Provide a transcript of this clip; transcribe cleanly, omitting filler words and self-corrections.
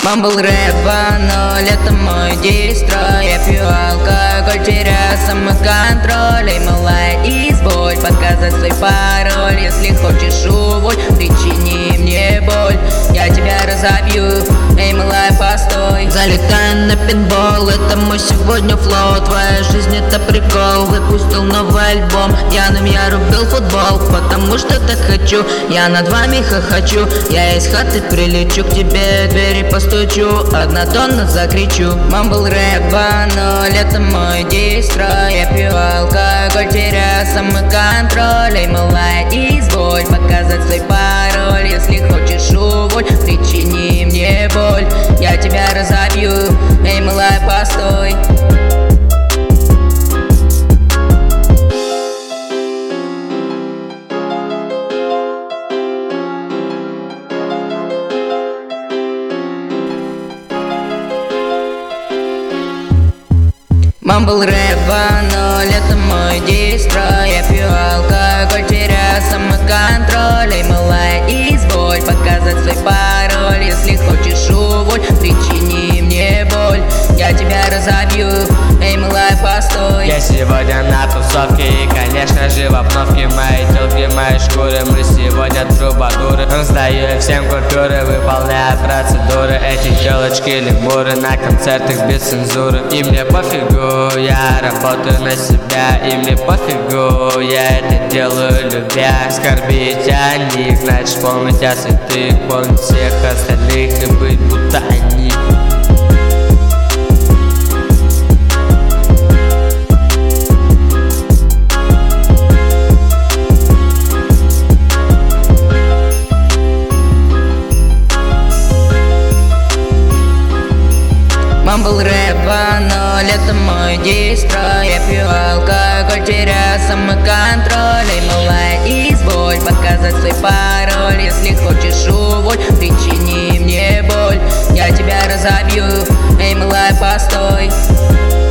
Мамбл рэп 2.0, это мой дистро. Я пью алкоголь, теряю самоконтроль. Эй, малая, изволь показать свой пароль. Если хочешь уволь, причини мне боль, я тебя разобью. Эй, малая, постой. Залетаю на пинбол, это мой сегодня флоу. Твоя жизнь это прикол, выпустил новый альбом. Пьяным я рубил футбол, потому что так хочу. Я над вами хохочу, я из хаты прилечу к тебе, двери постучу, однотонно закричу. Мамбл рэп 2.0, это мой дистро. Я пью алкоголь, теряю самоконтроль. Эй, малая, изволь показать свой пароль. Если хочешь уволь, причини мне боль, я тебя разобью. Эй, малая, постой. Мамбл рэп 2.0, это мой дистро. Я пью алкоголь, теряю самоконтроль. Эй, малая, изволь показать свой пароль. Если хочешь уволь, причини мне боль, я тебя разобью. Эй, малая, постой. Я сегодня на тусовке и, конечно же, в обновке. Мои телки, мои шкуры, мы сегодня трубадуры. Раздаю всем купюры, выполняя процедуры. Эти телочки лемуры на концертах без цензуры. И мне пофигу, я работаю на себя. И мне пофигу, я это делаю любя. Скорбить о них, значит помнить о святых, помнить всех остальных и быть будто они. Мамбл рэп 2.0, это мой дистро. Я пью алкоголь, теряю самоконтроль. Эй, малая, изволь показать свой пароль. Если хочешь уволь, причини мне боль, я тебя разобью. Эй, малая, постой.